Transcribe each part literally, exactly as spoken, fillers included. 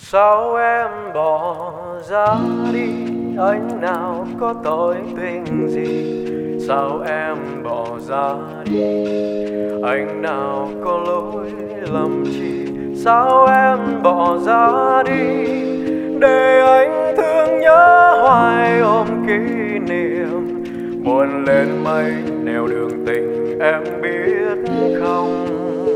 Sao em bỏ ra đi, anh nào có tội tình gì? Sao em bỏ ra đi, anh nào có lỗi lầm chi? Sao em bỏ ra đi, để anh thương nhớ hoài ôm kỷ niệm. Buồn lên mây nẻo đường tình em biết không?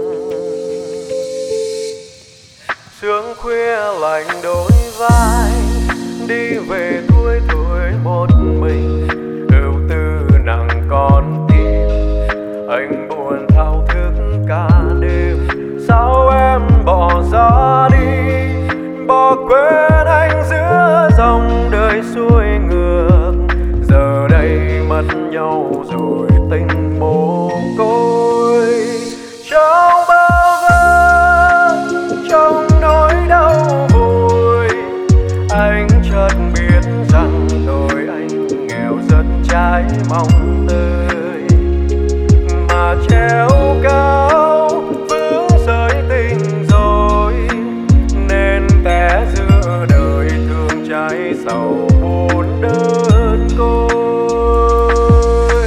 Sương khuya lạnh đôi vai, đi về tuổi tuổi một mình. Ưu tư nặng con tim, anh buồn thao thức cả đêm. Sao em bỏ ra đi, bỏ quên anh giữa dòng đời xuôi ngược. Giờ đây mất nhau rồi tình mồ côi. Trong bao vơ, trong nỗi đau vùi, anh chợt biết rằng tôi anh nghèo rất trái mong tươi. Mà treo cao vướng sợi tình rồi, nên té giữa đời thương trái sầu buồn đơn côi.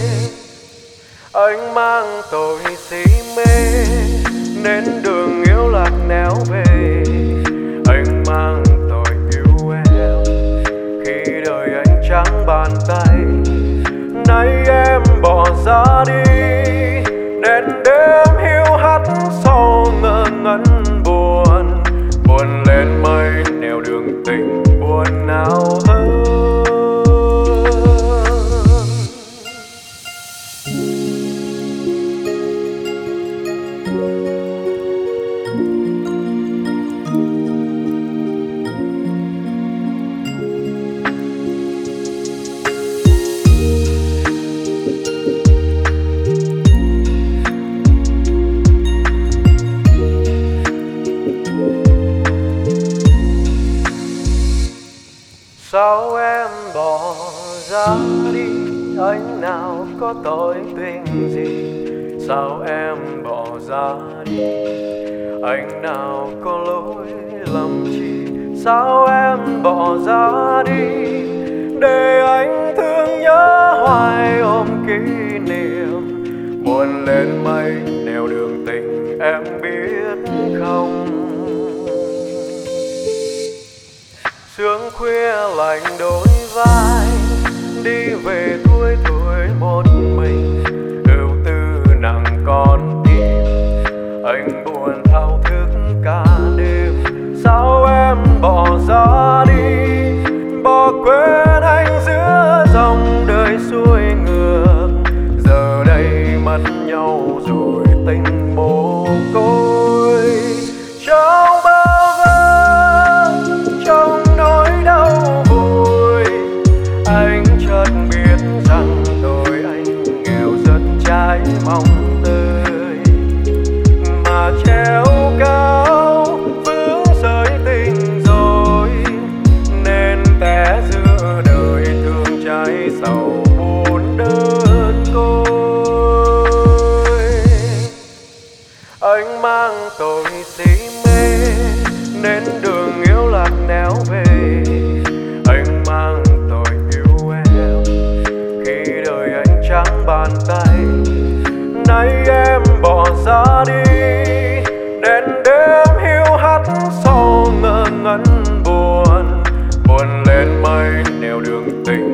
Anh mang tội si mê nên đường yêu lạc néo về. Anh mang tội yêu em khi đời anh trắng bàn tay. Nay em bỏ ra đi, đến đêm hiu hắt sau ngơ ngẩn buồn. Buồn lên mây nẻo đường tình buồn nào hơn. Sao em bỏ ra đi, anh nào có tội tình gì? Sao em bỏ ra đi, anh nào có lỗi lầm chi? Sao em bỏ ra đi, để anh thương nhớ hoài ôm kỷ niệm. Buồn lên mây nẻo đường tình em biết không? Sương khuya lạnh đôi vai, đi về tuổi tuổi một mình. Ưu tư nặng con tim, anh buồn thao thức cả đêm. Sao em bỏ ra đi, bỏ quên anh giữa dòng đời xuôi ngược. Giờ đây mất nhau rồi tình mồ côi. Trong bao vơ, trong nỗi đau vùi, anh chợt biết rằng tôi anh nghèo rất trái mong tươi. Mà treo cao vướng sợi tình rồi, nên té giữa đời thương trái sầu buồn đơn côi. Anh mang tội si mê nên đường yêu lạc néo về. Anh mang tội yêu em khi đời anh trắng bàn tay. Nay em bỏ ra đi, đến đêm hiu hắt sau ngơ ngẩn buồn. Buồn lên mây nẻo đường tình